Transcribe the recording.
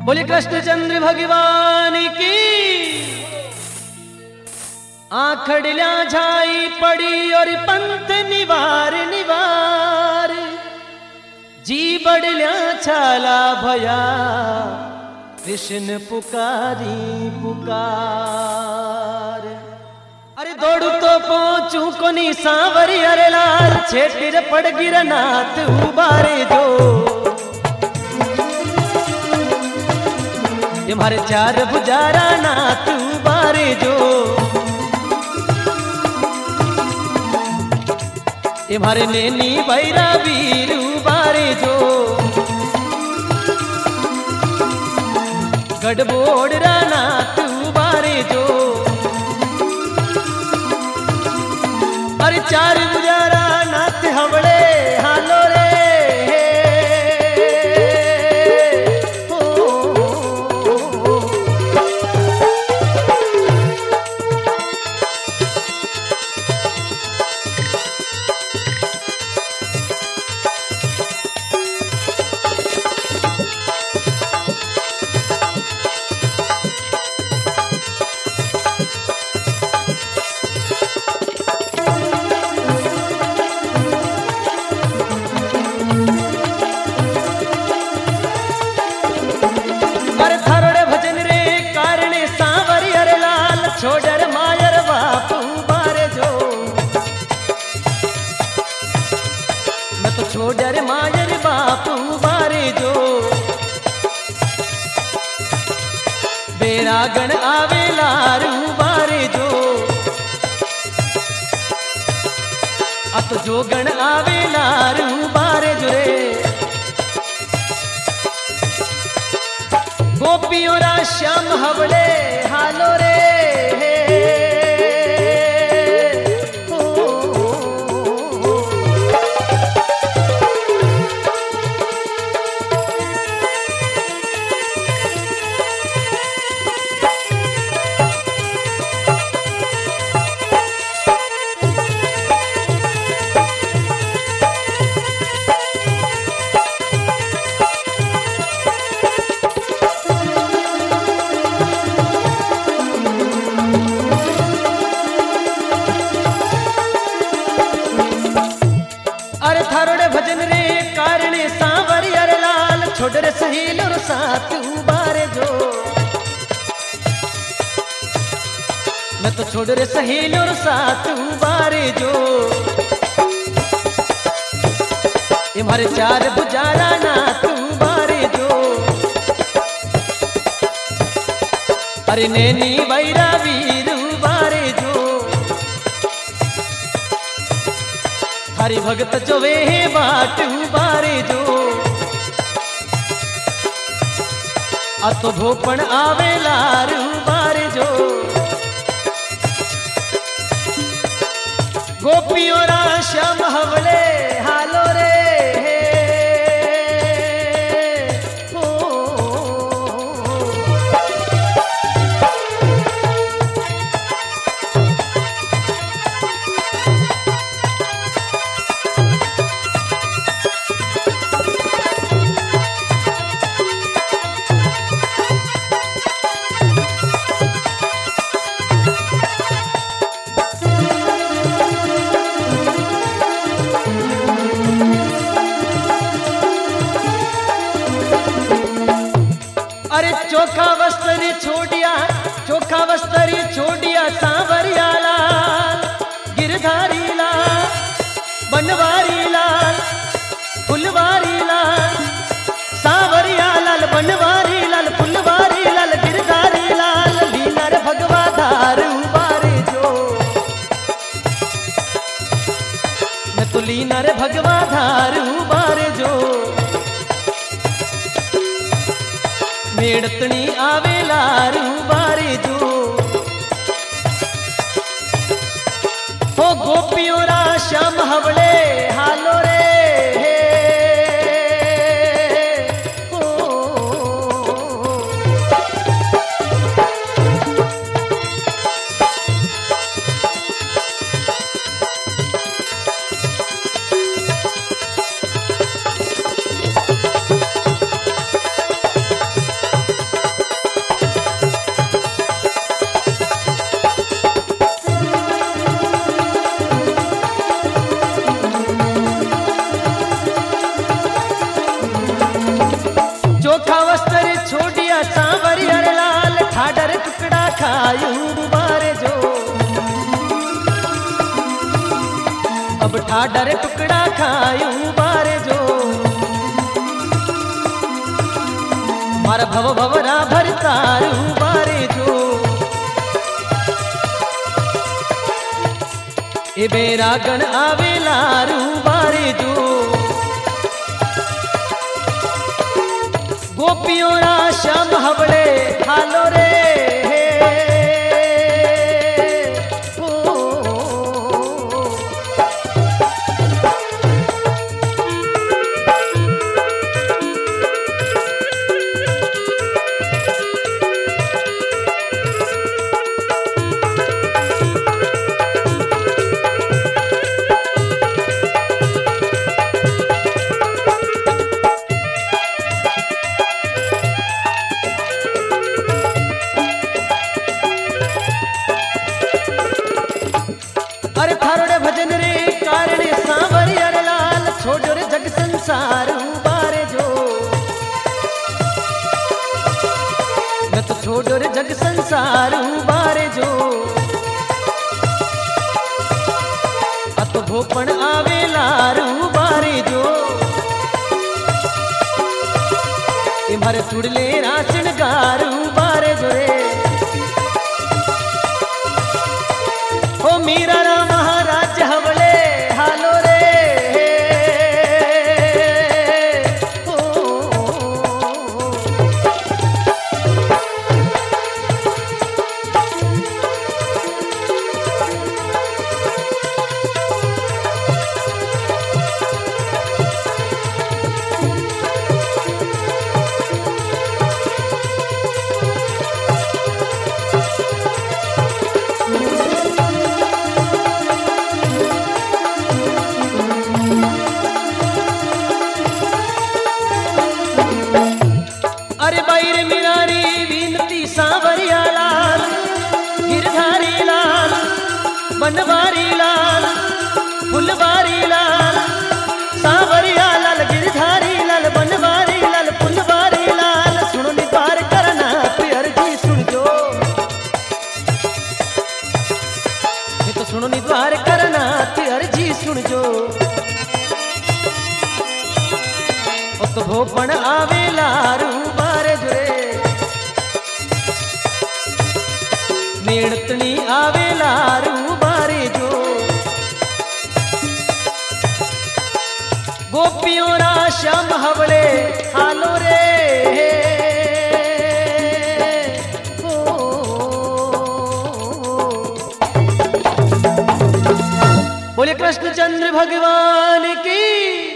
बोले कृष्णचंद्र भगवान की। आखड़ल्या झाई पड़ी और पंथ निवार निवार, जी बड़ल्या छाला भया कृष्ण पुकारी पुकार। अरे दौड़ू तो पहुंचू कोनी सांवरी अरे लाल, छेटिर पड़ गिर नाथ उबारे जो। ये मारे चार बुजारा नाथ उबारे जो, ये मारे नैनी बैरा वीर उबारे जो। गढ़बोड़रा नाथ उबारे जो। अरे चार बुजारा नाथ हवड़े हालो रे हो। छोड़र मायर बापू बारे जो, मैं तो छोड़र मायर बापू बारे जो। बेरागन आवे लारू बारे जो, अत जो गण आवे लारू बारे जो रे। गोपियों रा श्याम हवड़े हालो रे भजन रे कारणे सांवरी अरे लाल, छोड़र सहेल और साथ उबारे जो। मैं तो छोड़र सहेल और साथ उबारे जो। ये मारे चार बुजारा नाथ उबारे जो। अरे नैनी बैरा वीर उबारे जो। हरि भगत जो वे बाट उबारे जो। अतो धोपण आवे लार उबारे जो। गोपियों रा श्याम हवले हालो रे हो। अरे चोखा वस्त्र छोड़िया, चोखा वस्त्र छोड़िया सांवरिया लाल, गिरधारी लाल, बनवारी लाल, फुलवारी लाल। सांवरिया लाल, बनवारी लाल, फुलवारी लाल, गिरधारी लाल। लीनर भगवा धार उबारे जो। मैं तो लीनर भगवा धार उबारे जो। मेड़तनी आवे लारू बारे जो। हो गोपियों रा श्याम हवड़े हालो रे हो। खायूं बारे जो। अब ठाडर टुकड़ा खायूं बारे जो। मारा भव भवरा भरतारूं बारे जो। ए बेरा गण आवे लारू बारे जो। गोपियों रा श्याम हवड़े हालो रे। अरे थारोड़े भजन रे कारणे सांवरी अरे लाल छोड़ो रे जग संसार बारे जो। मैं तो छोड़ो रे जग संसार बारे जो। अत भोपण आवे लारू बारे जो। इमर चुड़ले राचन गारू बारे जो रे। ओ मीरा रा महाराज हवले हालो रे। अरे बैर मिरारी विनती सांवरिया लाल गिरधारी लाल बनवारी लाल फुलवारी लाल। सांवरिया लाल गिरधारी लाल बनवारी लाल फुलवारी लाल। सुनो निपार करना प्यार जी सुन जो। ये तो सुनो निद्वार करना प्यार जी सुन जो। ओ तो भोपण आवे लारू बारे जो रे। मेणतनी आवे लारू बारे जो। गोपियों रा श्याम हवले हालो रे। बोले कृष्णचंद्र भगवान की।